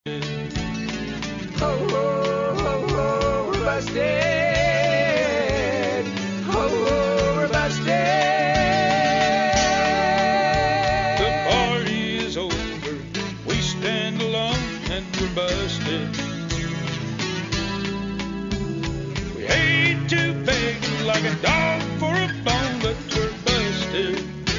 Ho, ho, ho, ho, we're busted. Ho, ho, we're busted. The party is over. We stand alone and we're busted. We hate to beg like a dog for a bone, but we're busted.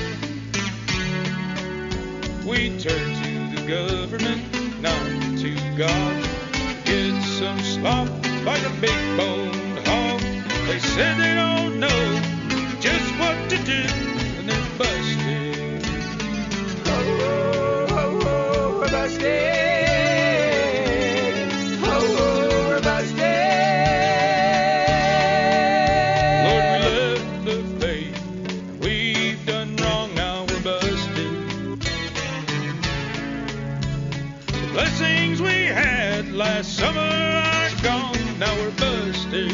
We turn to the government, not to God. Get some slop like a big boned hog. They said they don't know just what to do, and they're busted. Ho, ho, ho, ho, we're busted. Ho, ho, we're busted. Lord, we left the faith. We've done wrong, now we're busted. The blessings we had last summer are gone, now we're busted.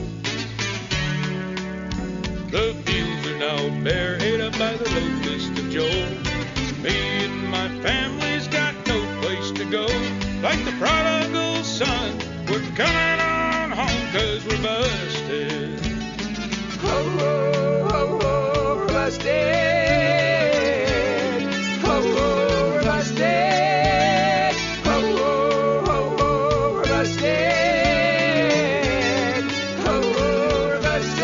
The fields are now bare, ate up by the locust of Joel. Me and my family's got no place to go. Like the prodigal son, we're coming on home 'cause we're busted. Ho, ho, ho, ho, we're busted. Ho, ho, we're busted. Ho, ho, ho, ho, we're busted. Ho, ho, we're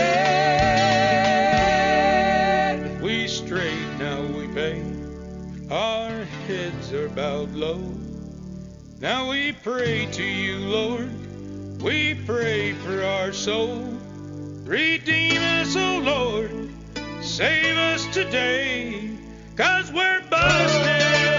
busted. We strayed, now we pay. Our heads are bowed low. Now we pray to you, Lord. We pray for our soul. Redeem us, O Lord. Save us today, 'cause we're busted.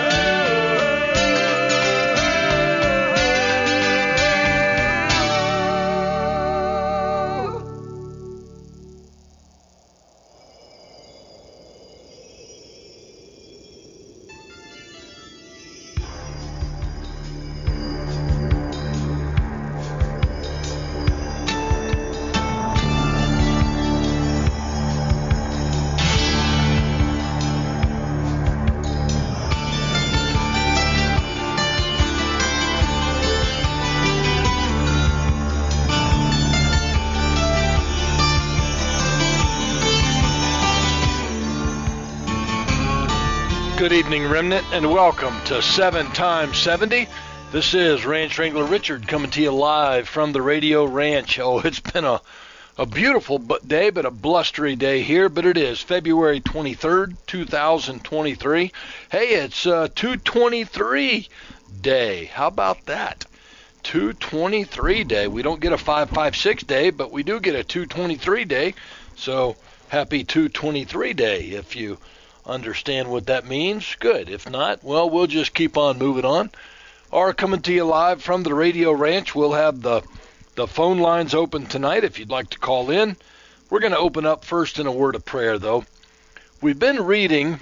Good evening, Remnant, and welcome to 7 times 70. This is Ranch Wrangler Richard coming to you live from the Radio Ranch. Oh, it's been a beautiful day, but a blustery day here, but it is February 23rd, 2023. Hey, it's 223 day. How about that? 223 day. We don't get a 556 day, but we do get a 223 day. So happy 223 day if you understand what that means. Good. If not, well, we'll just keep on moving on. Or coming to you live from the Radio Ranch. We'll have the phone lines open tonight if you'd like to call in. We're going to open up first in a word of prayer, though. We've been reading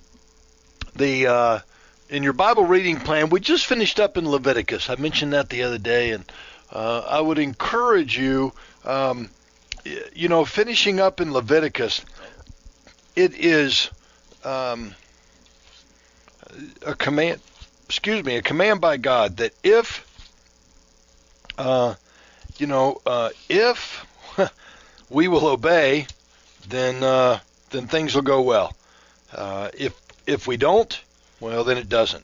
in your Bible reading plan, we just finished up in Leviticus. I mentioned that the other day, and I would encourage you, finishing up in Leviticus, it is a command by God that if we will obey, then things will go well. If we don't, well, then it doesn't.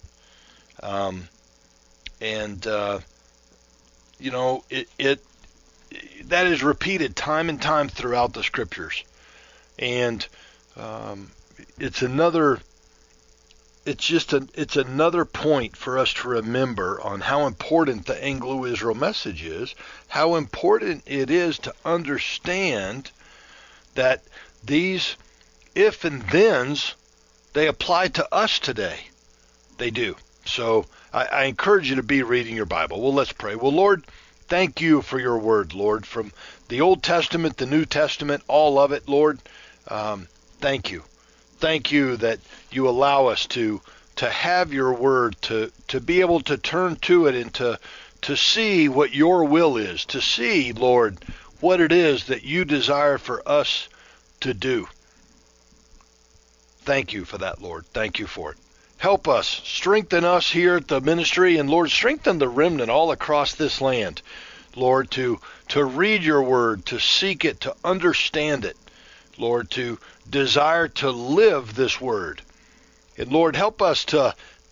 That is repeated time and time throughout the scriptures, and it's another point for us to remember on how important the Anglo-Israel message is, how important it is to understand that these if and thens, they apply to us today. They do. So I encourage you to be reading your Bible. Well, let's pray. Well, Lord, thank you for your word, Lord, from the Old Testament, the New Testament, all of it, Lord. Thank you. Thank you that you allow us to have your word, to be able to turn to it and to see what your will is, to see, Lord, what it is that you desire for us to do. Thank you for that, Lord. Thank you for it. help us, strengthen us here at the ministry, and Lord, strengthen the remnant all across this land, Lord, to read your word, to seek it, to understand it, Lord, to desire to live this word. And Lord, help us to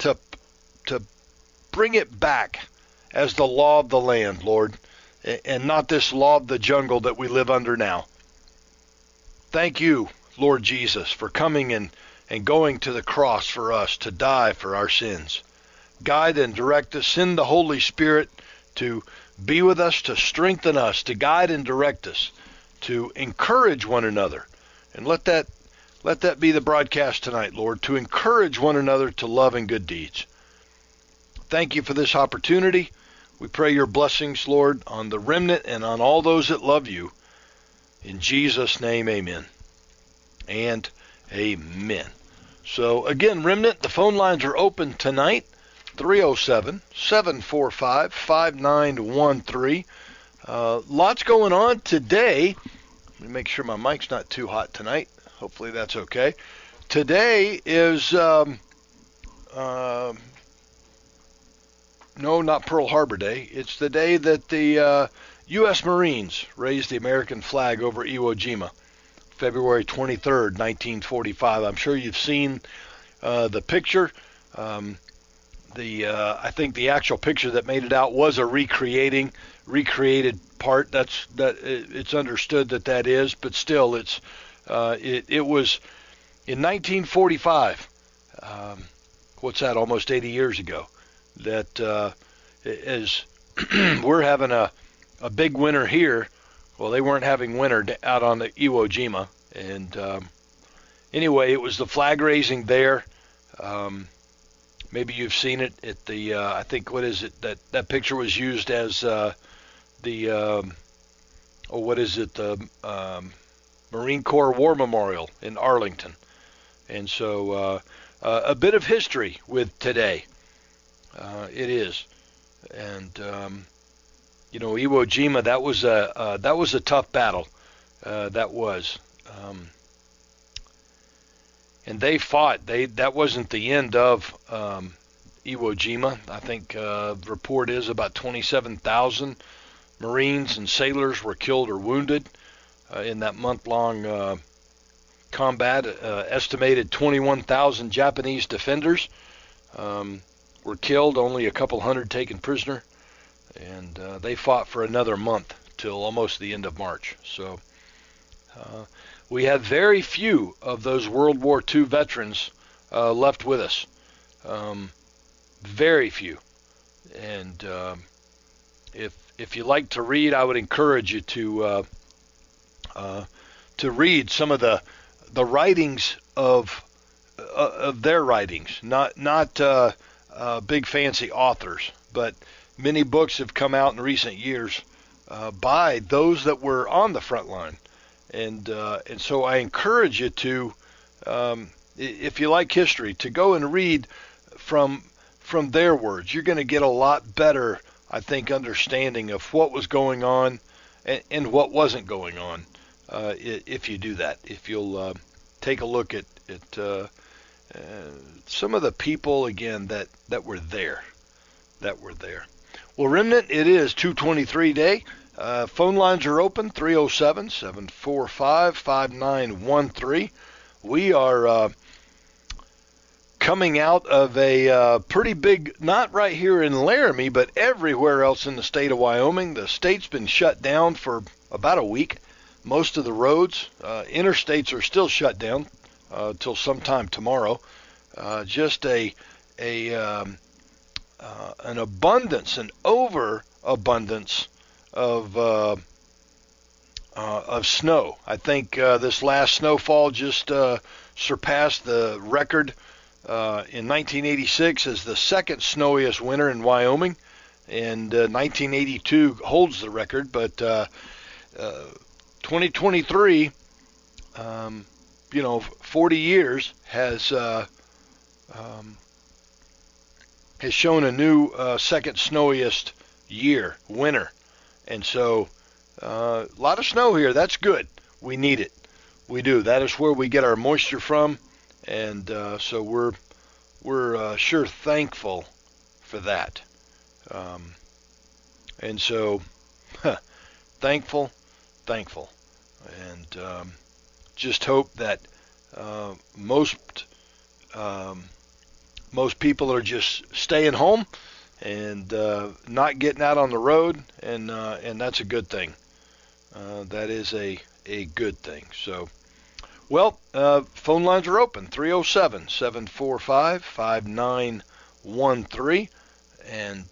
bring it back as the law of the land, Lord, and not this law of the jungle that we live under now. Thank you, Lord Jesus, for coming and going to the cross for us to die for our sins. Guide and direct us. Send the Holy Spirit to be with us, to strengthen us, to guide and direct us, to encourage one another. And let that be the broadcast tonight, Lord, to encourage one another to love and good deeds. Thank you for this opportunity. We pray your blessings, Lord, on the remnant and on all those that love you. In Jesus' name, amen. And amen. So again, remnant, the phone lines are open tonight, 307-745-5913. Lots going on today. Let me make sure my mic's not too hot tonight. Hopefully that's okay. Today is, no, not Pearl Harbor Day. It's the day that the U.S. Marines raised the American flag over Iwo Jima, February 23rd, 1945. I'm sure you've seen the picture. I think the actual picture that made it out was a recreated part. It's understood that is, but still, it was in 1945. What's that? Almost 80 years ago. That as we're having a big winter here. Well, they weren't having winter out on the Iwo Jima, and anyway, it was the flag raising there. Maybe you've seen it at the. I think what is it that picture was used as the Marine Corps War Memorial in Arlington, and so a bit of history with today. It is, and Iwo Jima, that was a tough battle. That was, and they fought. That wasn't the end of Iwo Jima. I think the report is about 27,000 Marines and sailors were killed or wounded in that month-long combat. Estimated 21,000 Japanese defenders were killed, only a couple hundred taken prisoner, and they fought for another month till almost the end of March. So we have very few of those World War II veterans left with us, very few. And if you like to read, I would encourage you to read some of the writings of their writings, not big fancy authors, but many books have come out in recent years by those that were on the front line, and so I encourage you to, if you like history, to go and read from their words. You're going to get a lot better, I think, understanding of what was going on and what wasn't going on if you do that. If you'll take a look at some of the people again that were there. Well, remnant, it is 223 day. Phone lines are open, 307-745-5913. We are coming out of a pretty big, not right here in Laramie, but everywhere else in the state of Wyoming. The state's been shut down for about a week. Most of the roads, interstates are still shut down till sometime tomorrow. Just an abundance, an overabundance of snow. I think this last snowfall just surpassed the record in 1986 as the second snowiest winter in Wyoming, and 1982 holds the record. But 2023, 40 years has shown a new second snowiest winter, and so a lot of snow here. That's good. We need it. We do. That is where we get our moisture from, and so we're we're sure thankful for that. And so, thankful, and just hope that most people are just staying home and not getting out on the road, and that's a good thing. That is a good thing. So, well, phone lines are open, 307-745-5913, and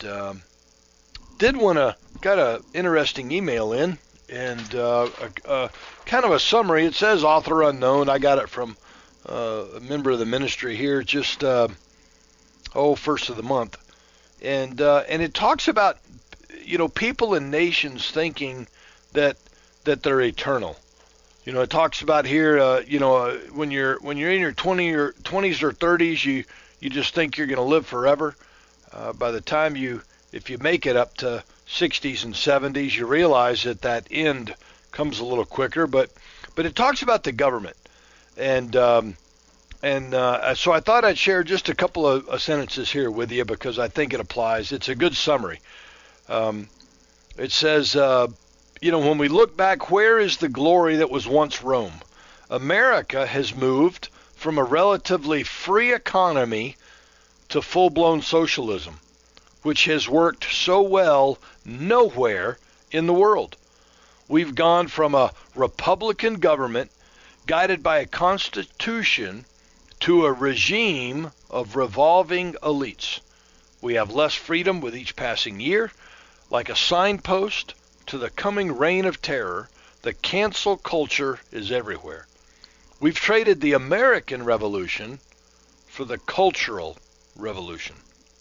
got an interesting email in, and kind of a summary. It says author unknown. I got it from a member of the ministry here, just first of the month, and it talks about people and nations thinking that they're eternal. It talks about here, when you're in your 20s or 30s, you just think you're going to live forever. By the time if you make it up to 60s and 70s, you realize that end comes a little quicker. But it talks about the government, and so I thought I'd share just a couple of sentences here with you because I think it applies. It's a good summary. It says, when we look back, where is the glory that was once Rome? America has moved from a relatively free economy to full-blown socialism, which has worked so well nowhere in the world. We've gone from a Republican government guided by a constitution to a regime of revolving elites. We have less freedom with each passing year. Like a signpost to the coming reign of terror, the cancel culture is everywhere. We've traded the American Revolution for the cultural revolution.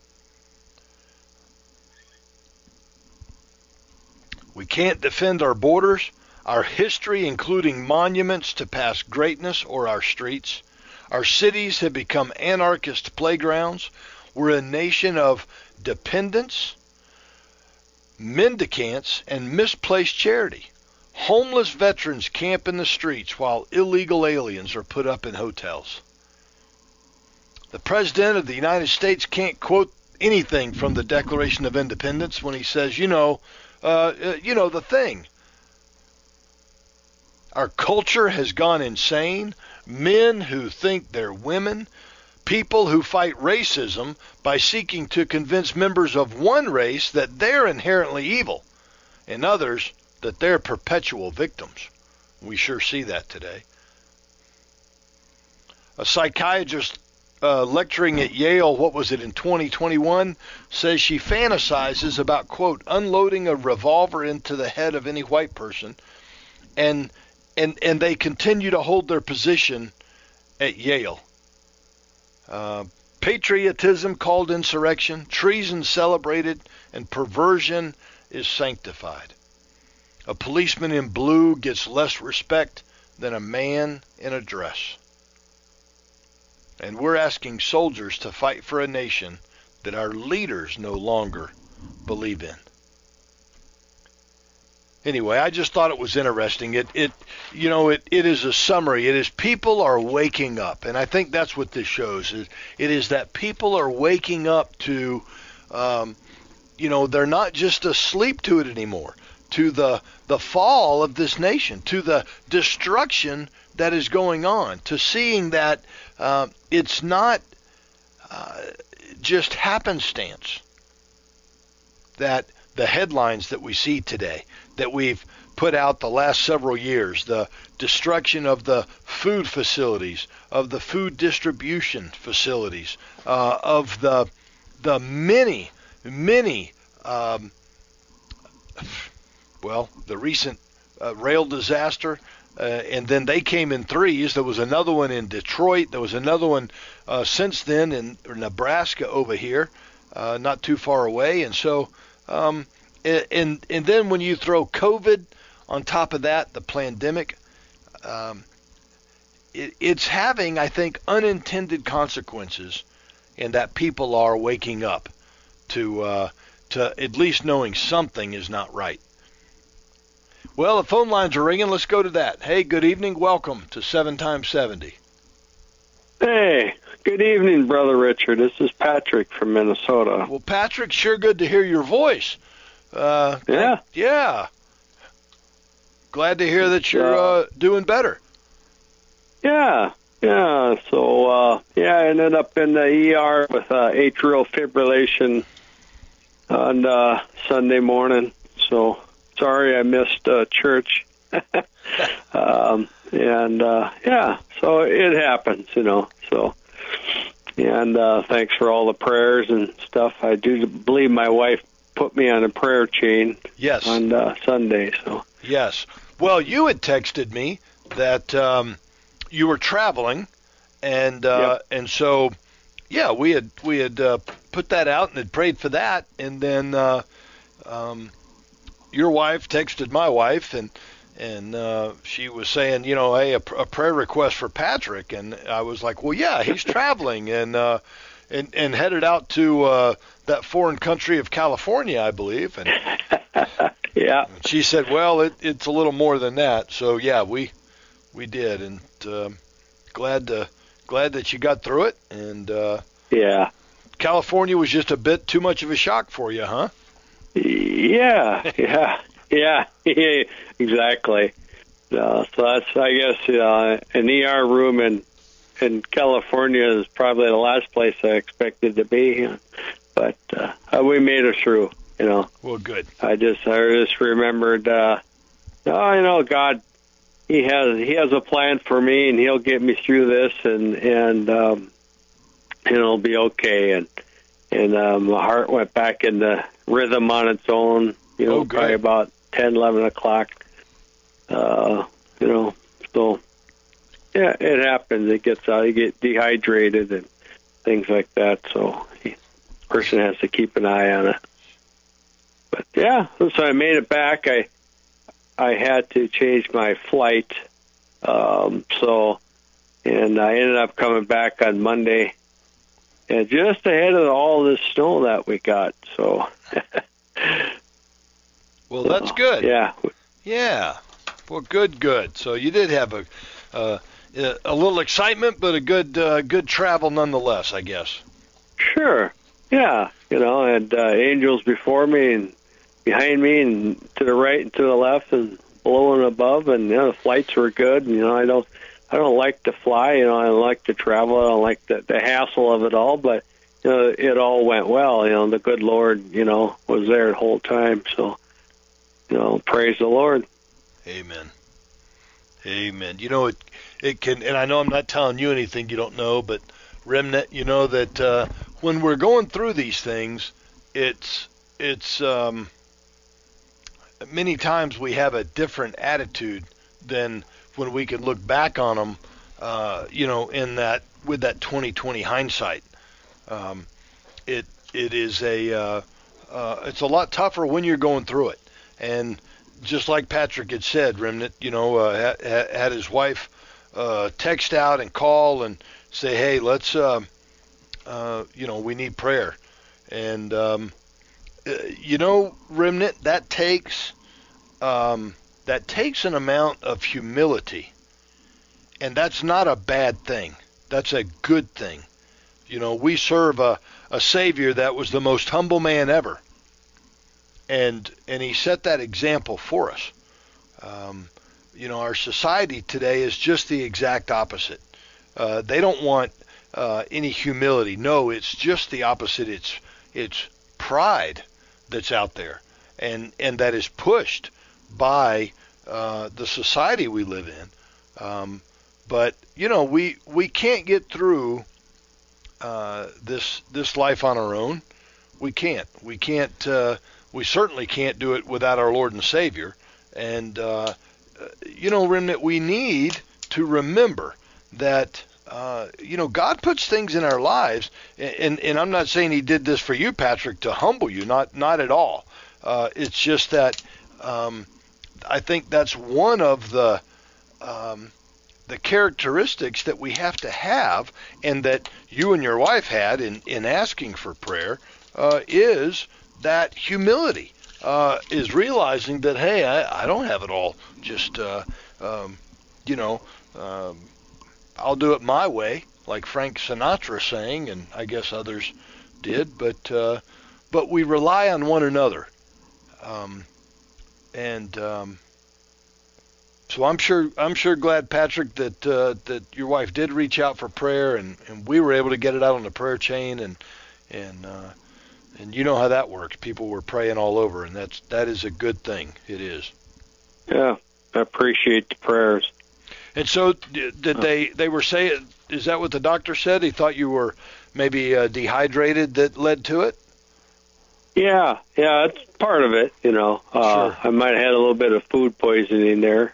We can't defend our borders, our history, including monuments to past greatness, or our streets. Our cities have become anarchist playgrounds. We're a nation of dependents, mendicants, and misplaced charity. Homeless veterans camp in the streets while illegal aliens are put up in hotels. The President of the United States can't quote anything from the Declaration of Independence when he says, the thing. Our culture has gone insane. Men who think they're women, people who fight racism by seeking to convince members of one race that they're inherently evil, and others that they're perpetual victims. We sure see that today. A psychiatrist lecturing at Yale, in 2021, says she fantasizes about, quote, unloading a revolver into the head of any white person, and they continue to hold their position at Yale. Patriotism called insurrection, treason celebrated, and perversion is sanctified. A policeman in blue gets less respect than a man in a dress. And we're asking soldiers to fight for a nation that our leaders no longer believe in. Anyway, I just thought it was interesting. It is a summary. It is people are waking up, and I think that's what this shows. It is that people are waking up to, they're not just asleep to it anymore, to the fall of this nation, to the destruction that is going on, to seeing that it's not just happenstance that the headlines that we see today, that we've put out the last several years, the destruction of the food facilities, of the food distribution facilities, of the many, the recent rail disaster, and then they came in threes. There was another one in Detroit. There was another one since then in Nebraska over here, not too far away. And so, and then when you throw COVID on top of that, the pandemic, it's having, I think, unintended consequences, in that people are waking up to at least knowing something is not right. Well, the phone lines are ringing. Let's go to that. Hey, good evening. Welcome to 7 times 70. Hey, good evening, Brother Richard. This is Patrick from Minnesota. Well, Patrick, sure good to hear your voice. Yeah. Yeah. Glad to hear that you're doing better. Yeah. So, I ended up in the ER with atrial fibrillation on Sunday morning. So, sorry I missed church. So it happens, So, and thanks for all the prayers and stuff. I do believe my wife put me on a prayer chain. Yes. On Sunday. So. Yes. Well, you had texted me that you were traveling, and so we had put that out and had prayed for that, and then your wife texted my wife, and she was saying, hey, a prayer request for Patrick, and I was like, well, yeah, he's traveling and headed out to that foreign country of California, I believe, and yeah. She said, well, it's a little more than that. So yeah, we did, and glad that you got through it, and yeah. California was just a bit too much of a shock for you, huh? Yeah, exactly. So that's, I guess, an ER room in California is probably the last place I expected to be, but we made it through. Well, good. I just remembered, God, He has a plan for me, and He'll get me through this, and it'll be okay. And my heart went back into rhythm on its own. Probably about 10, 11 o'clock. So yeah, it happens. It gets out. You get dehydrated and things like that. So the person has to keep an eye on it. But yeah, so I made it back. I had to change my flight, and I ended up coming back on Monday, and just ahead of all this snow that we got. So, well, that's good. Yeah. Well, good. So you did have a little excitement, but a good travel nonetheless, I guess. Sure. Yeah. And angels before me and behind me and to the right and to the left and below and above, and the flights were good. And I don't like to fly. I don't like to travel. I don't like the hassle of it all. But it all went well. The good Lord was there the whole time. So praise the Lord. Amen. It can, and I know I'm not telling you anything you don't know, but Remnant, that when we're going through these things, it's many times we have a different attitude than when we can look back on them, in that, with that 20/20 hindsight. It is it's a lot tougher when you're going through it. And just like Patrick had said, Remnant, had his wife text out and call and say, hey, let's, we need prayer. And, Remnant, that takes an amount of humility, and that's not a bad thing. That's a good thing. We serve a Savior that was the most humble man ever, and He set that example for us. Our society today is just the exact opposite. They don't want any humility. No, it's just the opposite. It's pride that's out there, and that is pushed by the society we live in. But we can't get through this life on our own. We can't. We certainly can't do it without our Lord and Savior. And Remnant, we need to remember that God puts things in our lives, and I'm not saying He did this for you, Patrick, to humble you. Not at all. It's just that I think that's one of the characteristics that we have to have, and that you and your wife had in asking for prayer, is that humility, is realizing that, hey, I don't have it all. Just, I'll do it my way, like Frank Sinatra sang, and I guess others did, but we rely on one another. So I'm sure glad, Patrick, that your wife did reach out for prayer, and we were able to get it out on the prayer chain, and you know how that works. People were praying all over, and that is a good thing. It is. Yeah, I appreciate the prayers. And so did they were saying, is that what the doctor said? He thought you were maybe dehydrated that led to it? Yeah, it's part of it, Sure. I might have had a little bit of food poisoning there.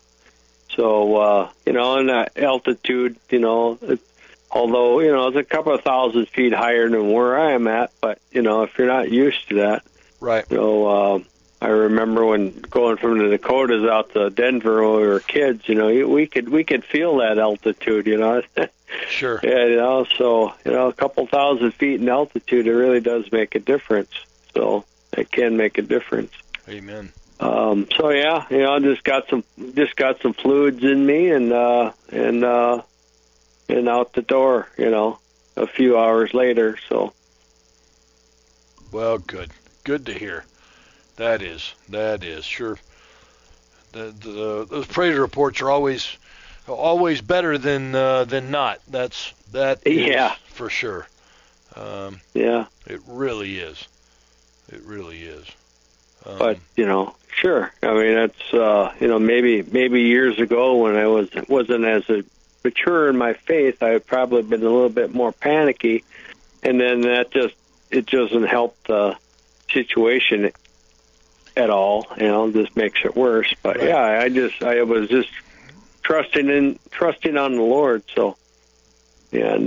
In that altitude, although, it's a couple of 1,000 feet higher than where I am at, but, if you're not used to that. Right. I remember when going from the Dakotas out to Denver when we were kids, we could feel that altitude, Sure. Yeah, a couple 1,000 feet in altitude, it really does make a difference. So it can make a difference. Amen. Just got some fluids in me and out the door, a few hours later. So. Well, good to hear. That is sure. Those praise reports are always better than not. That is for sure. Yeah. It really is. It really is. But sure. I mean, that's maybe years ago when I wasn't as mature in my faith, I would probably been a little bit more panicky, and then it doesn't help the situation at all. Just makes it worse. But right. Yeah, I was just trusting on the Lord. So, and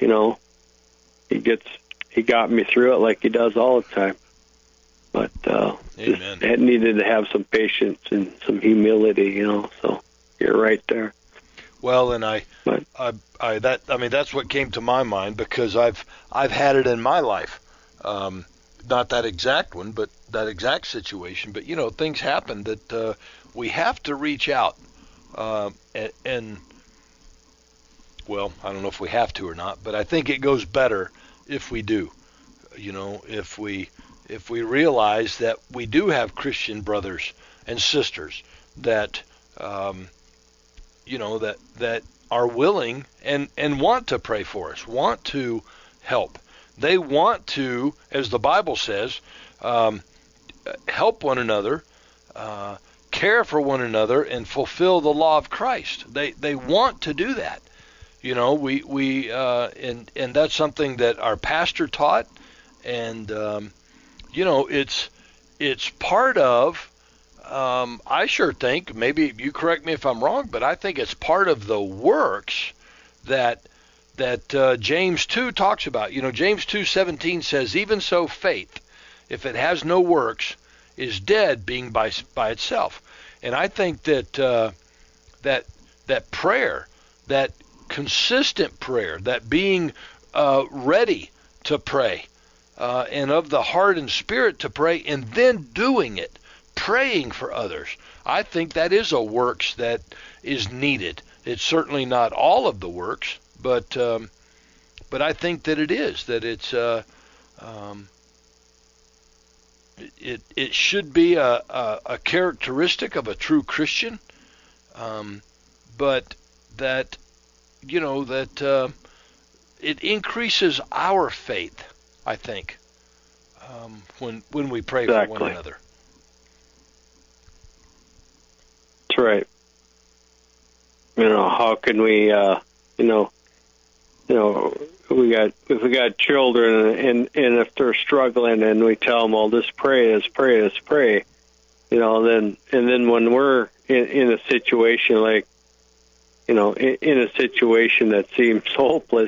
he got me through it like he does all the time. But it needed to have some patience and some humility, So you're right there. Well, and that's what came to my mind, because I've had it in my life. Not that exact one, but that exact situation. But things happen that we have to reach out, and well, I don't know if we have to or not, but I think it goes better if we do. If we realize that we do have Christian brothers and sisters that that are willing and want to pray for us, want to help. They want to, as the Bible says, help one another, care for one another, and fulfill the law of Christ. They want to do that. And that's something that our pastor taught, and it's part of. I sure think, maybe you correct me if I'm wrong, but I think it's part of the works that James 2 talks about. James 2:17 says, "Even so, faith, if it has no works, is dead, being by itself." And I think that prayer, that consistent prayer, that being ready to pray, and of the heart and spirit to pray, and then doing it, praying for others, I think that is a works that is needed. It's certainly not all of the works, but I think that it is, that it's it should be a characteristic of a true Christian, but that it increases our faith, I think, when we pray for one another. That's right. How can we, if we got children and if they're struggling and we tell them, "Well, just pray, then when we're in a situation like, in a situation that seems hopeless,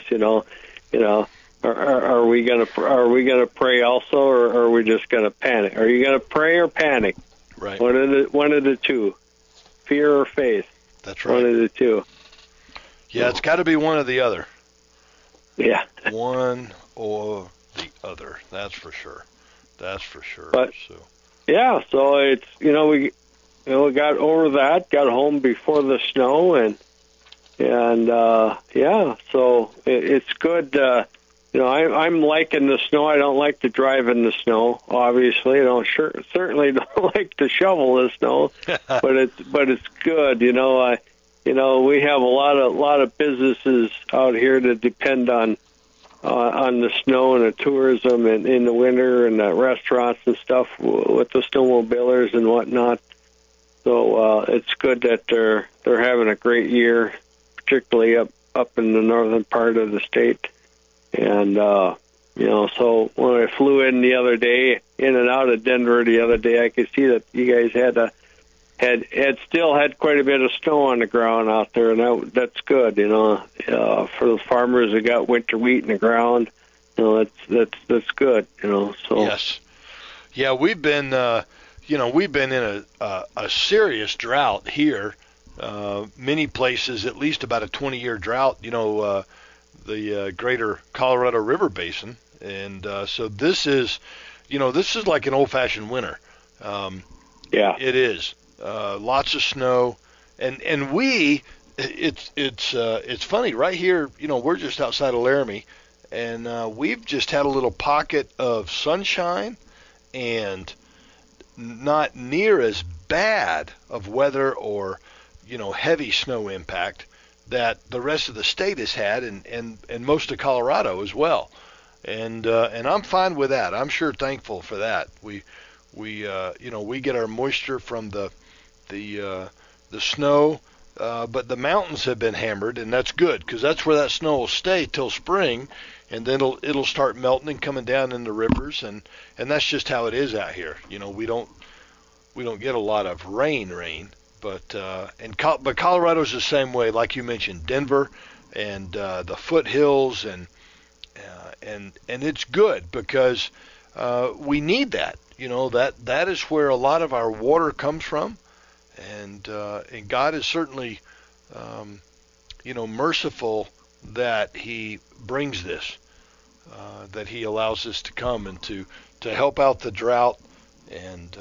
are we gonna pray also, or are we just gonna panic? Are you gonna pray or panic? Right. One of the two, fear or faith. That's right. One of the two. Yeah, it's got to be one or the other. Yeah. One or the other. That's for sure. But so it's we got over that, got home before the snow, and And so it's good. I'm liking the snow. I don't like to drive in the snow. Obviously, I don't certainly don't like to shovel the snow, but it's good. We have a lot of businesses out here that depend on the snow and the tourism and in the winter, and the restaurants and stuff with the snowmobilers and whatnot. So it's good that they're having a great year, particularly up in the northern part of the state. And so when I flew in the other day, in and out of Denver the other day, I could see that you guys had still had quite a bit of snow on the ground out there, and that's good. For the farmers that got winter wheat in the ground, that's good. So yes, yeah, we've been in a serious drought here. Many places, at least about a 20-year drought. The greater Colorado River Basin, and so this is like an old-fashioned winter. Yeah, it is. Lots of snow, and it's funny right here. We're just outside of Laramie, and we've just had a little pocket of sunshine, and not near as bad of weather or heavy snow impact that the rest of the state has had, and most of Colorado as well. And I'm fine with that. I'm sure thankful for that. We get our moisture from the snow, but the mountains have been hammered, and that's good, because that's where that snow will stay till spring, and then it'll start melting and coming down in the rivers, and that's just how it is out here. We don't get a lot of rain. But Colorado's the same way, like you mentioned, Denver and the foothills, and it's good because we need that. That is where a lot of our water comes from, and God is certainly merciful that He brings this, that He allows this to come and to help out the drought and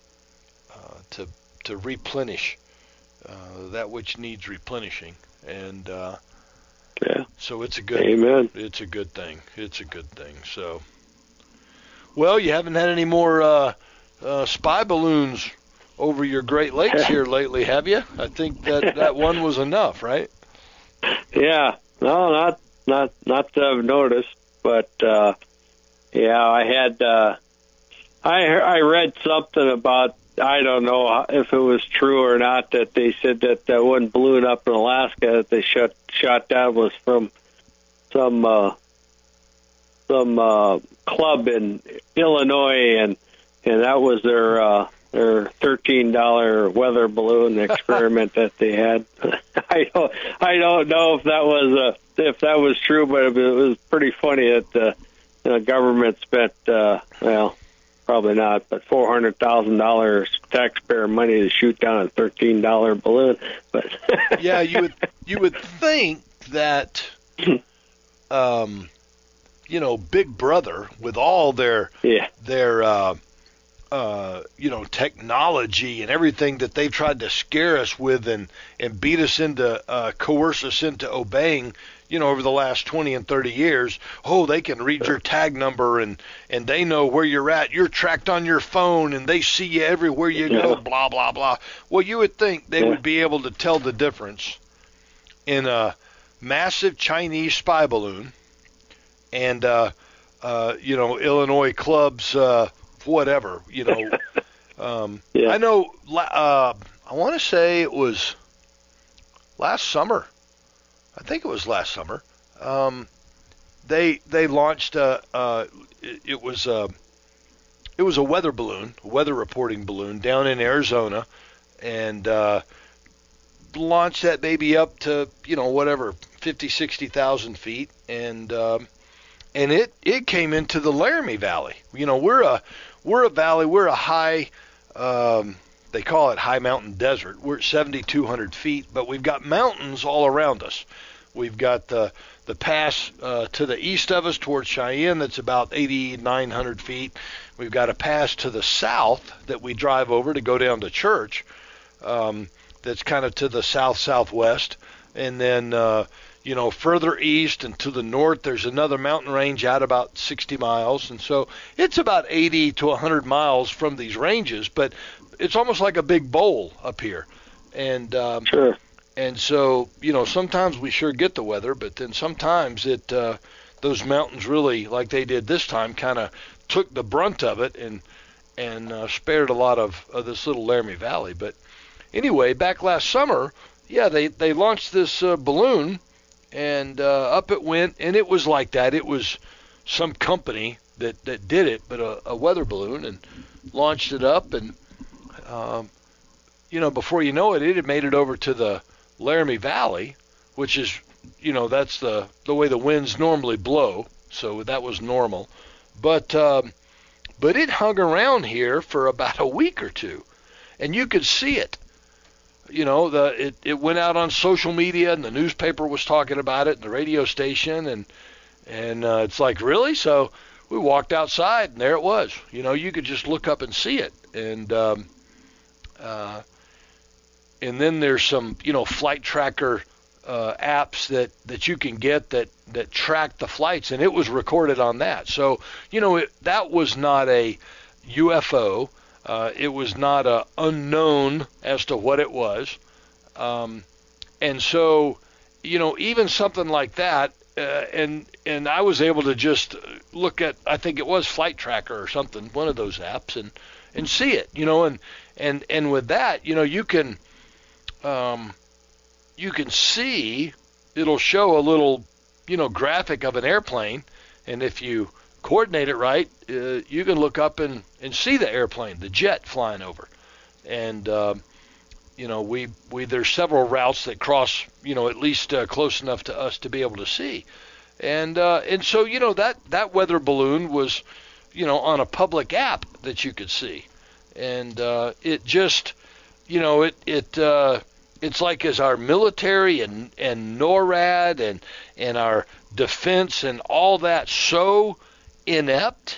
to replenish that which needs replenishing, and so it's a good. Amen. It's a good thing. It's a good thing. So, well, you haven't had any more spy balloons over your Great Lakes here lately, have you? I think that one was enough, right? Yeah. No, not that I've noticed, but I had. I read something about. I don't know if it was true or not, that they said that one balloon up in Alaska that they shot down was from some club in Illinois, and that was their $13 weather balloon experiment that they had. I don't know if that was true, but it was pretty funny that the government spent probably not, but $400,000 taxpayer money to shoot down a $13 balloon. But yeah, you would think that Big Brother, with all their technology and everything that they've tried to scare us with and beat us into coerce us into obeying, over the last 20 and 30 years, they can read your tag number and they know where you're at. You're tracked on your phone and they see you everywhere you go, blah, blah, blah. Well, you would think they would be able to tell the difference in a massive Chinese spy balloon and, Illinois clubs, whatever, I know, I want to say it was last summer. I think it was last summer. They launched it was a weather balloon, a weather reporting balloon down in Arizona, and launched that baby up to 50, 60,000 feet, and it came into the Laramie Valley. We're a valley. We're a high. They call it high mountain desert. We're at 7,200 feet, but we've got mountains all around us. We've got the pass to the east of us towards Cheyenne that's about 8,900 feet. We've got a pass to the south that we drive over to go down to church that's kind of to the southwest. And then, further east and to the north, there's another mountain range out about 60 miles. And so it's about 80 to 100 miles from these ranges, but it's almost like a big bowl up here. And Sure. and so, sometimes we sure get the weather, but then sometimes those mountains really, like they did this time, kind of took the brunt of it and spared a lot of this little Laramie Valley. But anyway, back last summer, yeah, they launched this balloon, and up it went, and it was like that. It was some company that did it, but a weather balloon, and launched it up, and before you know it, it had made it over to the Laramie Valley, which is, that's the way the winds normally blow, so that was normal. But it hung around here for about a week or two, and you could see it. It went out on social media, and the newspaper was talking about it, and the radio station, and it's like, really? So we walked outside, and there it was. You could just look up and see it, and then there's some, flight tracker apps that you can get that track the flights, and it was recorded on that. So, that was not a UFO. It was not unknown as to what it was. And so, even something like that, and I was able to just look at, I think it was Flight Tracker or something, one of those apps, and see it, and with that, you can see, it'll show a little, graphic of an airplane, and if you coordinate it right, you can look up and see the airplane, the jet flying over. And, there's several routes that cross, at least close enough to us to be able to see. And so, that weather balloon was, on a public app that you could see. And it just, it's like as our military and NORAD and our defense and all that so inept,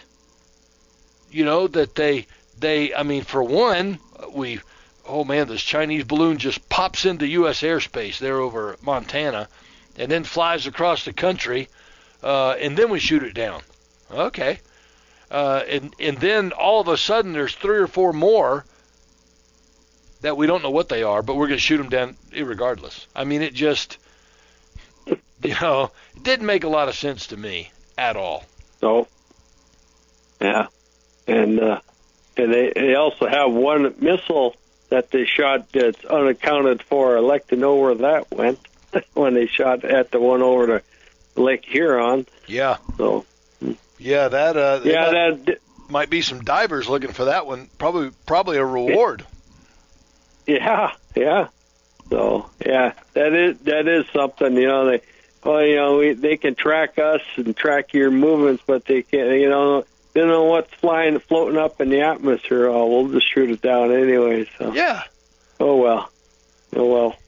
that they for one, this Chinese balloon just pops into U.S. airspace there over Montana and then flies across the country, and then we shoot it down. Okay. And then all of a sudden there's 3 or 4 more that we don't know what they are, but we're going to shoot them down irregardless. It just, it didn't make a lot of sense to me at all. So, yeah. And they also have one missile that they shot that's unaccounted for. I'd like to know where that went when they shot at the one over to Lake Huron. Yeah. So. Yeah, that might be some divers looking for that one. Probably a reward. Yeah. So that is something. They can track us and track your movements, but they can't. They don't know what's floating up in the atmosphere. Oh, we'll just shoot it down anyway. So yeah. Oh well.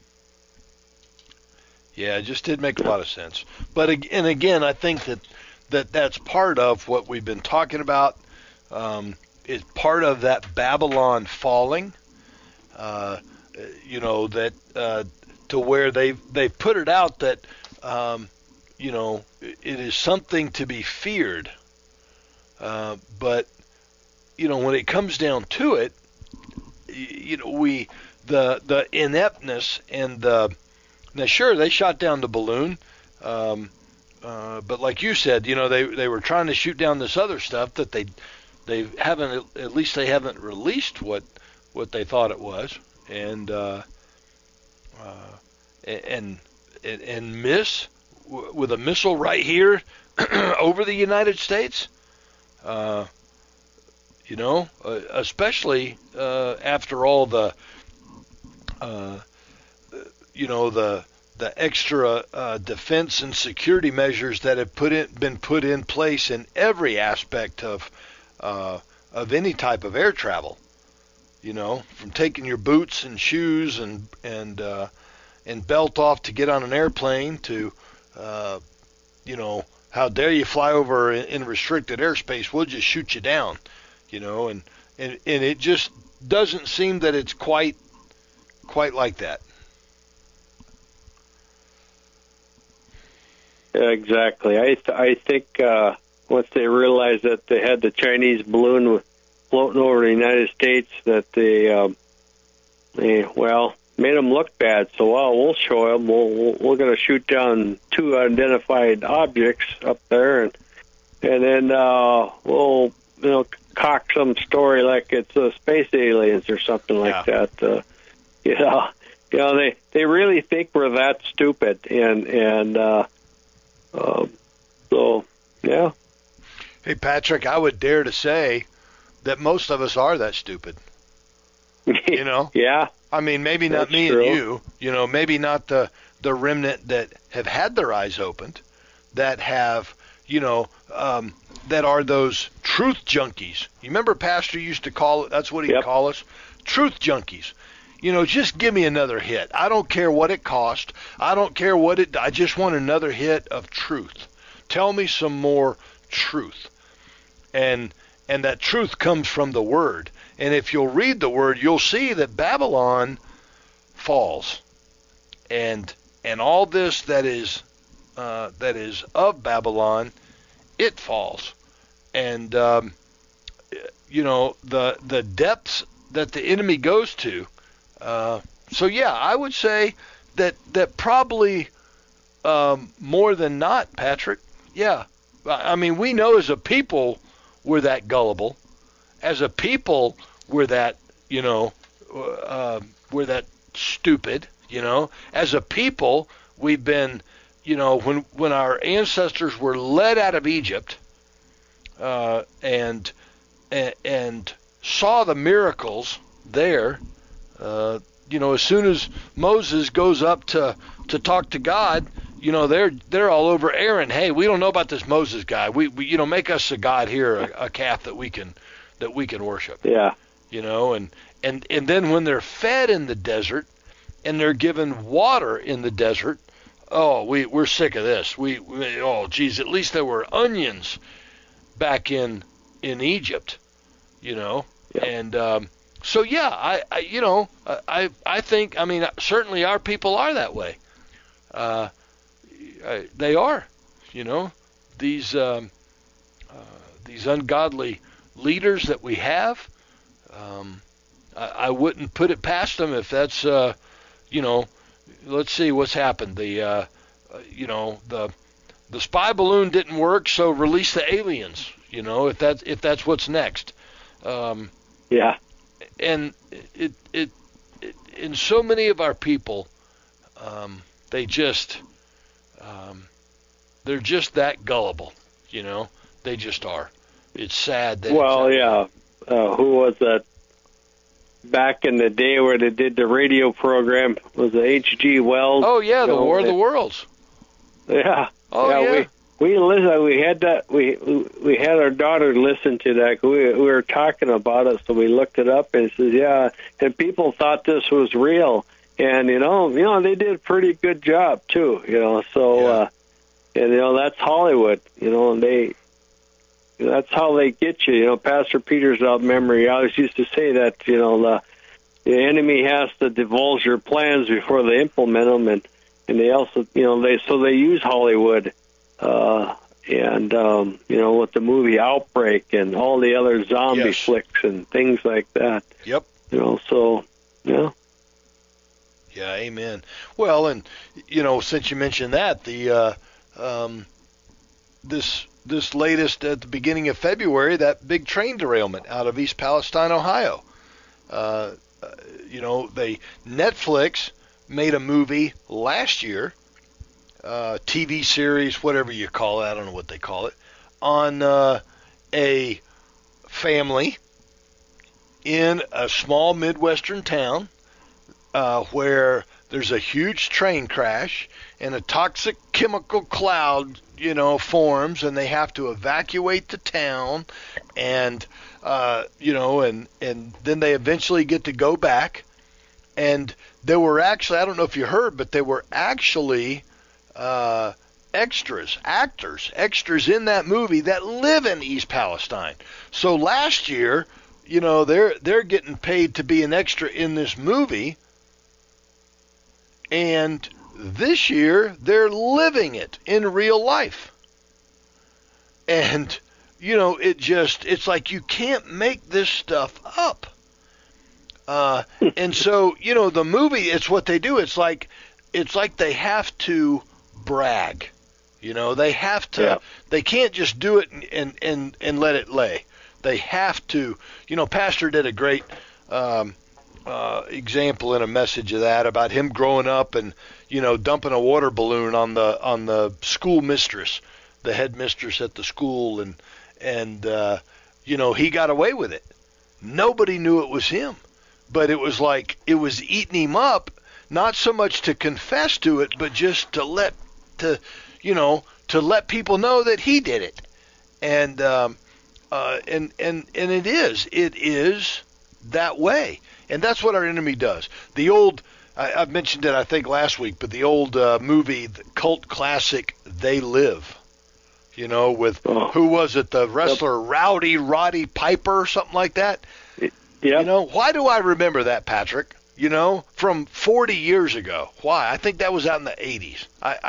Yeah, it just did make a lot of sense. But again, I think that's part of what we've been talking about. Is part of that Babylon falling. To where they put it out that it is something to be feared. But when it comes down to it, the ineptness and now sure, they shot down the balloon, but like you said, they were trying to shoot down this other stuff that they haven't released what they thought it was, and miss with a missile right here over the United States. Especially after all the extra defense and security measures that have been put in place in every aspect of any type of air travel. From taking your boots and shoes and belt off to get on an airplane to how dare you fly over in restricted airspace? We'll just shoot you down, and it just doesn't seem that it's quite like that. Exactly. I think once they realized that they had the Chinese balloon floating over the United States, that they made them look bad. So we'll show them. We're going to shoot down 2 identified objects up there, and then we'll cock some story like it's space aliens or something like that. They really think we're that stupid, and so yeah. Hey, Patrick, I would dare to say that most of us are that stupid. Yeah. I mean, maybe not me true. and you, maybe not the remnant that have had their eyes opened, that have, that are those truth junkies. You remember Pastor used to call it, that's what he'd call us, truth junkies. Just give me another hit. I don't care what it cost. I don't care I just want another hit of truth. Tell me some more truth. And that truth comes from the Word. And if you'll read the Word, you'll see that Babylon falls. And all this that is of Babylon, it falls. And, the depths that the enemy goes to. So yeah, I would say that probably more than not, Patrick. Yeah, I mean, we know as a people we're that gullible. As a people we're that stupid. As a people we've been, when our ancestors were led out of Egypt and saw the miracles there. As soon as Moses goes up to talk to God, they're all over Aaron. Hey, we don't know about this Moses guy. We make us a god here, a calf that we can worship. Yeah. And then when they're fed in the desert and they're given water in the desert, we're sick of this. At least there were onions back in Egypt, Yeah. And so yeah, I think, certainly our people are that way. They are, these ungodly leaders that we have. I wouldn't put it past them if that's, let's see what's happened. The spy balloon didn't work, so release the aliens. If that's what's next. Yeah. And it in so many of our people, they're just that gullible. They just are. It's sad. Who was that? Back in the day where they did the radio program, was it H.G. Wells? Oh yeah, the War of the Worlds. Yeah. Oh yeah. We listened. We had that. We had our daughter listen to that. We were talking about it, so we looked it up, and it says, yeah. And people thought this was real, and they did a pretty good job too. So that's Hollywood. And that's how they get you. Pastor Peter's out memory always used to say that the enemy has to divulge their plans before they implement them, and they also they use Hollywood. With the movie Outbreak and all the other zombie flicks and things like that. Yep. So, yeah. Yeah, amen. Well, and, since you mentioned that, the this latest at the beginning of February, that big train derailment out of East Palestine, Ohio. Netflix made a movie last year, TV series, whatever you call it, I don't know what they call it, on a family in a small Midwestern town where there's a huge train crash and a toxic chemical cloud, forms, and they have to evacuate the town, and and then they eventually get to go back. And there were actually, I don't know if you heard, but there were actually extras in that movie that live in East Palestine. So last year, they're getting paid to be an extra in this movie, and this year, they're living it in real life. And, it's like you can't make this stuff up. And so, the movie, it's what they do. It's like they have to brag. They have to, They can't just do it and let it lay. They have to, Pastor did a great example in a message of that about him growing up and, dumping a water balloon on the school mistress, the headmistress at the school. And he got away with it. Nobody knew it was him, but it was like, it was eating him up, not so much to confess to it, but just to let people know that he did it. And it is that way. And that's what our enemy does. The old, I've mentioned it, I think, last week, but the old movie, the cult classic, They Live, with, who was it, the wrestler, Rowdy Roddy Piper, something like that? Yeah. Why do I remember that, Patrick? From 40 years ago. Why? I think that was out in the 80s.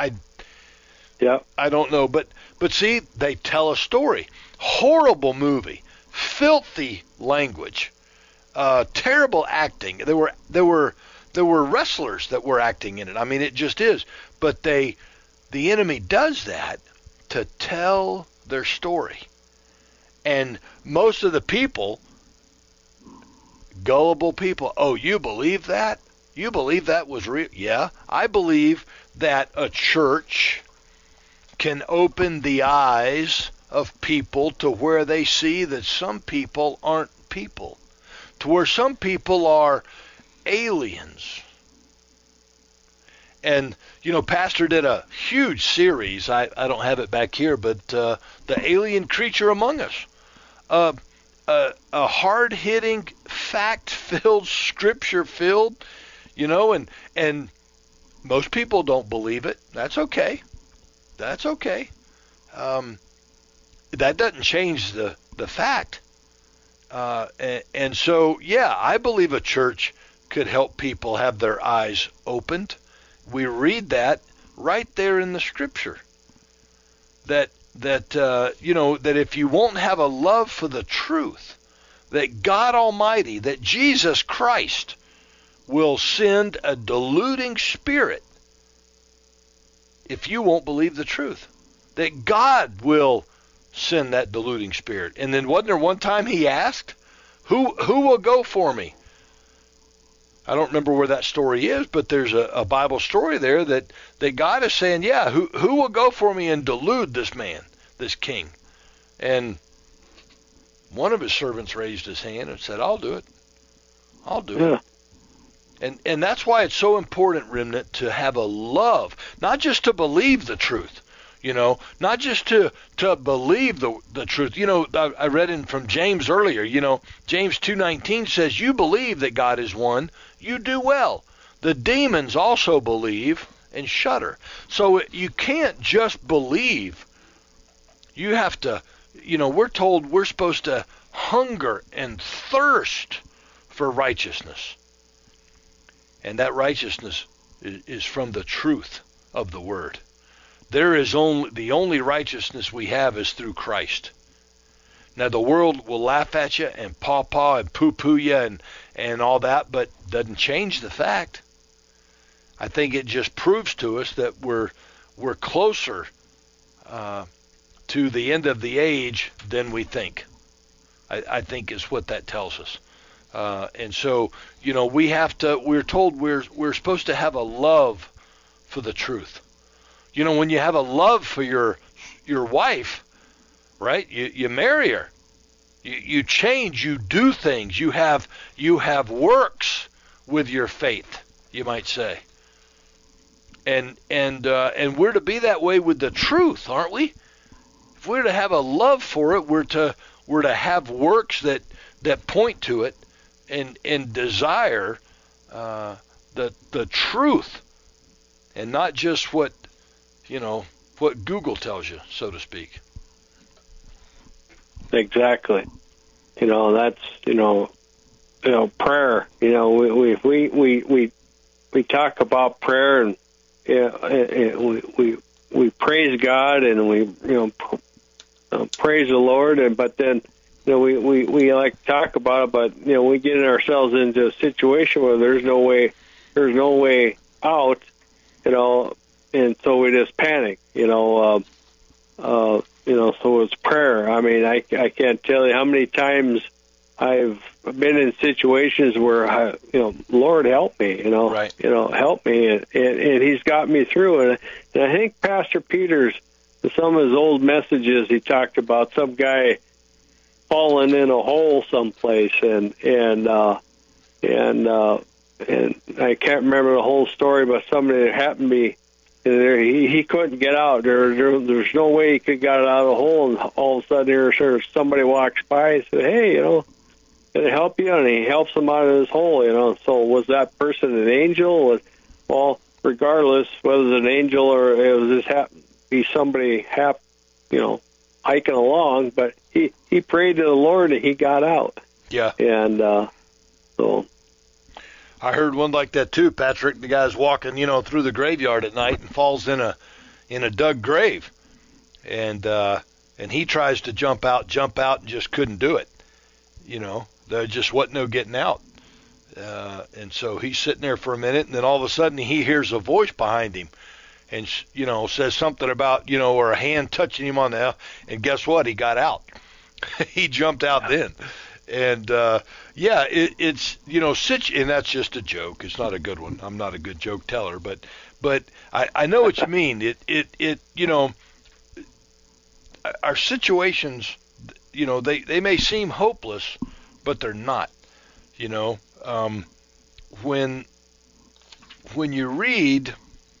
I don't know, but see, they tell a story. Horrible movie, filthy language, terrible acting. There were wrestlers that were acting in it. I mean, it just is. But the enemy does that to tell their story, and most of the people, gullible people, oh, you believe that? You believe that was real? Yeah, I believe that a church can open the eyes of people to where they see that some people aren't people, to where some people are aliens. And, Pastor did a huge series, I don't have it back here, but the alien creature among us. A hard-hitting, fact-filled, scripture-filled, and most people don't believe it. That's okay. That's okay. That doesn't change the fact. And so, I believe a church could help people have their eyes opened. We read that right there in the scripture. That if you won't have a love for the truth, that God Almighty, that Jesus Christ will send a deluding spirit if you won't believe the truth. That God will send that deluding spirit. And then wasn't there one time he asked, who will go for me? I don't remember where that story is, but there's a Bible story there that God is saying, who will go for me and delude this man, this king? And one of his servants raised his hand and said, I'll do it. I'll do it. And that's why it's so important, Remnant, to have a love, not just to believe the truth, not just to believe the truth. I read from James earlier, James 2:19 says, you believe that God is one, you do well. The demons also believe and shudder. So you can't just believe. You have to, we're told we're supposed to hunger and thirst for righteousness. And that righteousness is from the truth of the word. There is the only righteousness we have is through Christ. Now the world will laugh at you and paw and poo-poo you and all that, but doesn't change the fact. I think it just proves to us that we're closer to the end of the age than we think. I think is what that tells us. And so, we're told we're supposed to have a love for the truth. When you have a love for your wife, right? You marry her. You change, you do things. You have works with your faith, you might say. And we're to be that way with the truth, aren't we? If we're to have a love for it, we're to have works that point to it and desire the truth, and not just what Google tells you, so to speak. Exactly. That's prayer. We talk about prayer, and we praise God and we praise the Lord, but then we like to talk about it, but we get ourselves into a situation where there's no way out, and so we just panic, so it's prayer. I mean, I can't tell you how many times I've been in situations where Lord help me, Right. Help me, and He's got me through. And I think Pastor Peters, in some of his old messages, he talked about some guy falling in a hole someplace, and I can't remember the whole story, but somebody that happened to be there, he couldn't get out. There's no way he could get out of the hole, and all of a sudden somebody walks by and said, "Hey, can I help you?" And he helps him out of his hole, So was that person an angel? Well, regardless whether it's an angel or it was just happened to be somebody hiking along, but he prayed to the Lord and he got out. Yeah. And so I heard one like that too, Patrick. The guy's walking, through the graveyard at night and falls in a dug grave, and he tries to jump out and just couldn't do it. There just wasn't no getting out. And so he's sitting there for a minute, and then all of a sudden he hears a voice behind him, and says something about or a hand touching him on the, and guess what? He got out. He jumped out then. And it's and that's just a joke. It's not a good one. I'm not a good joke teller, but I know what you mean. Our situations, they may seem hopeless, but they're not. When you read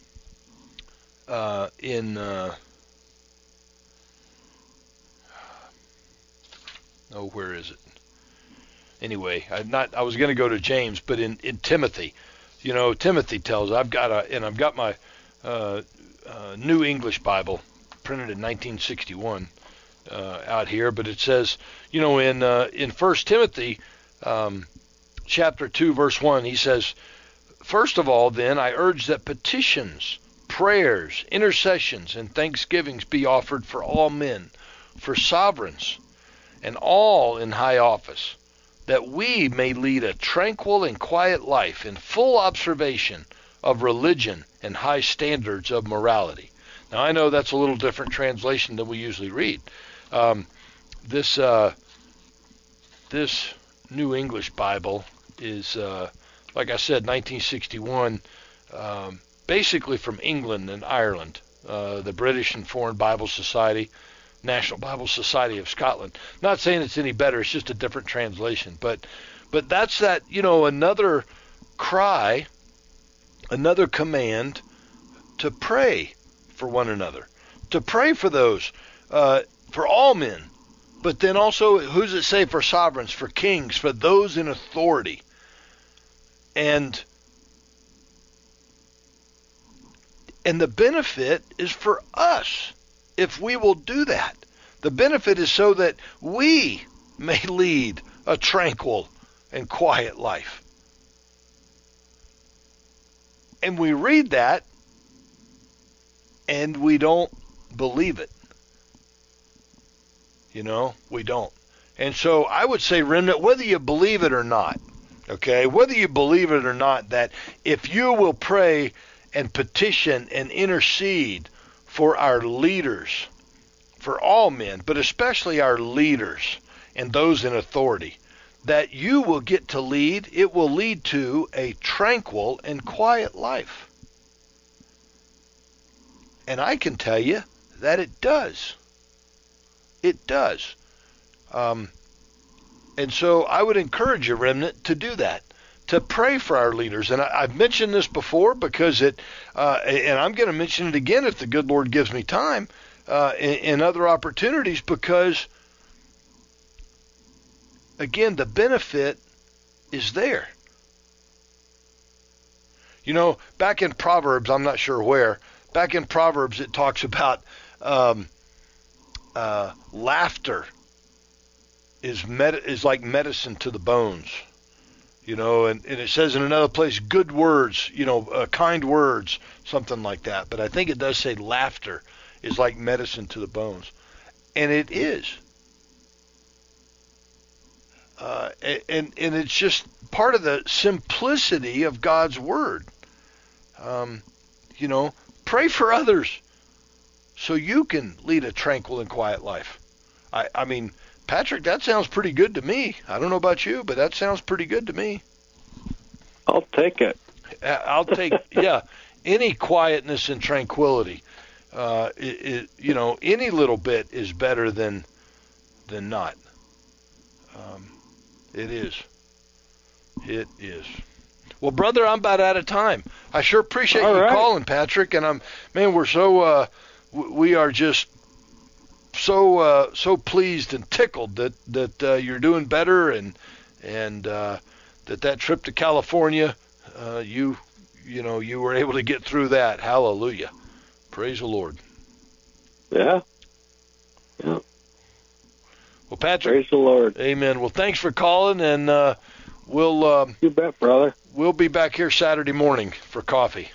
where is it? Anyway, I was going to go to James, but in Timothy, Timothy tells, I've got my New English Bible printed in 1961 out here, but it says, in 1 Timothy chapter 2, verse 1, he says, "First of all, then, I urge that petitions, prayers, intercessions, and thanksgivings be offered for all men, for sovereigns, and all in high office, that we may lead a tranquil and quiet life in full observation of religion and high standards of morality." Now, I know that's a little different translation than we usually read. This New English Bible is, like I said, 1961, basically from England and Ireland, the British and Foreign Bible Society, National Bible Society of Scotland. Not saying it's any better, it's just a different translation. But that's that, another cry, another command to pray for one another, to pray for those, for all men. But then also, who's it say, for sovereigns, for kings, for those in authority. And the benefit is for us if we will do that. The benefit is so that we may lead a tranquil and quiet life. And we read that and we don't believe it. We don't. And so I would say, remnant, whether you believe it or not, okay, whether you believe it or not, that if you will pray and petition and intercede for our leaders, for all men, but especially our leaders and those in authority, that you will get to lead, it will lead to a tranquil and quiet life. And I can tell you that it does. It does. And so I would encourage you, remnant, to do that, to pray for our leaders. And I've mentioned this before because and I'm going to mention it again if the good Lord gives me time, in other opportunities, because, again, the benefit is there. Back in Proverbs, I'm not sure where, back in Proverbs it talks about laughter is like medicine to the bones, You know, and it says in another place, good words, you know, kind words, something like that. But I think it does say laughter is like medicine to the bones. And it is. And it's just part of the simplicity of God's Word. You know, pray for others so you can lead a tranquil and quiet life. I mean, Patrick, that sounds pretty good to me. I don't know about you, but that sounds pretty good to me. I'll take it. I'll take, yeah, any quietness and tranquility. You know, any little bit is better than not. It is. It is. Well, brother, I'm about out of time. I sure appreciate you calling, Patrick, and we're so we are just so pleased and tickled that you're doing better and that trip to California, you were able to get through that. Hallelujah. Praise the Lord. Yeah. Well, Patrick. Praise the Lord. Amen. Well, thanks for calling, and we'll. You bet, brother. We'll be back here Saturday morning for coffee.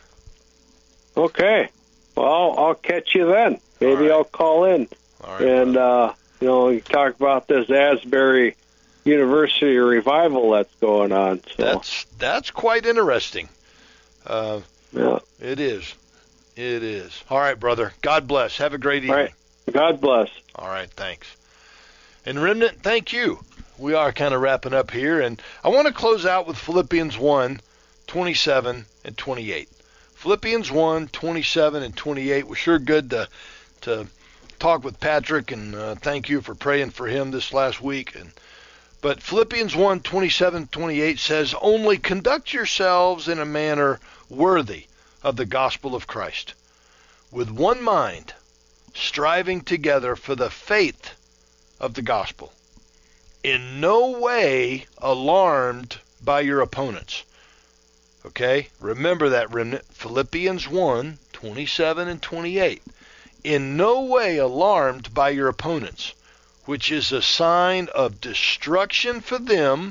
Okay. Well, I'll catch you then. Maybe I'll call in. All right, and you talk about this Asbury University revival that's going on. So. That's quite interesting. Yeah. It is. It is. All right, brother. God bless. Have a great evening. All right. God bless. All right. Thanks. And Remnant, thank you. We are kind of wrapping up here, and I want to close out with Philippians 1, 27 and 28. Philippians 1, 27 and 28 was sure good to talk with Patrick, and thank you for praying for him this last week. But Philippians 1, 27, 28 says, only conduct yourselves in a manner worthy of the gospel of Christ, with one mind, striving together for the faith of the gospel, in no way alarmed by your opponents. Okay? Remember that, Remnant. Philippians 1, 27 and 28. In no way alarmed by your opponents, which is a sign of destruction for them,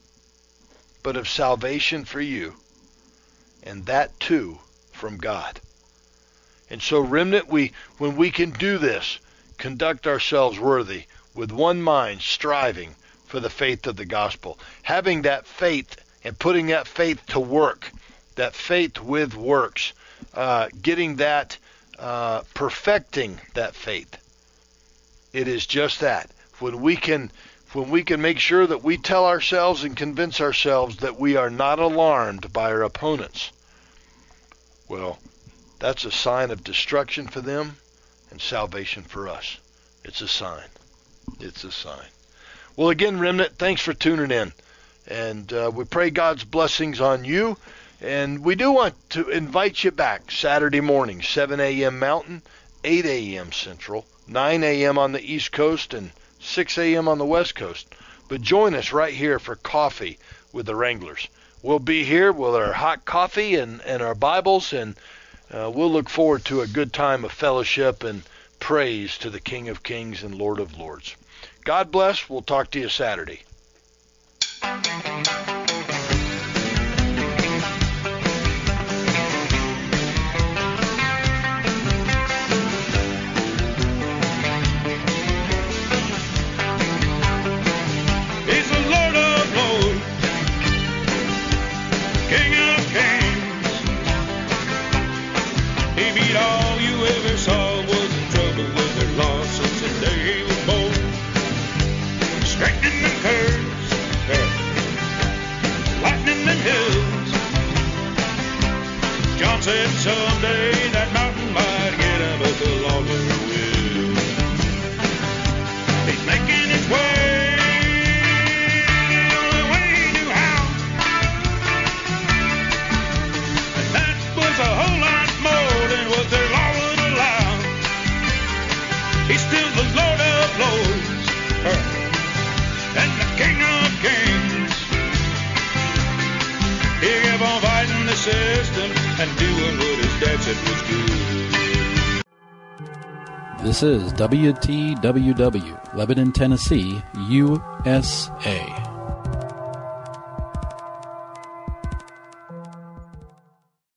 but of salvation for you, and that too from God. And so, Remnant, when we can do this, conduct ourselves worthy, with one mind, striving for the faith of the gospel, having that faith and putting that faith to work, that faith with works, getting that, perfecting that faith. It is just that. When we can make sure that we tell ourselves and convince ourselves that we are not alarmed by our opponents, well, that's a sign of destruction for them and salvation for us. It's a sign. It's a sign. Well, again, Remnant, thanks for tuning in. And we pray God's blessings on you. And we do want to invite you back Saturday morning, 7 a.m. Mountain, 8 a.m. Central, 9 a.m. on the East Coast, and 6 a.m. on the West Coast. But join us right here for coffee with the Wranglers. We'll be here with our hot coffee and our Bibles, and we'll look forward to a good time of fellowship and praise to the King of Kings and Lord of Lords. God bless. We'll talk to you Saturday. He's the Lord of Lords, King of Kings. He beat all you ever saw was in trouble with their loss since the day he was born. Straightening them curves, lightening them hills. John said someday that mountain might get him, but the Lord will. He's making his way the only way he knew how. And that was a whole lot more than what their law would allow. He's still the Lord of Lords and the King of Kings. He kept on fighting the system and doing what his dad said was good. This is WTWW, Lebanon, Tennessee, USA.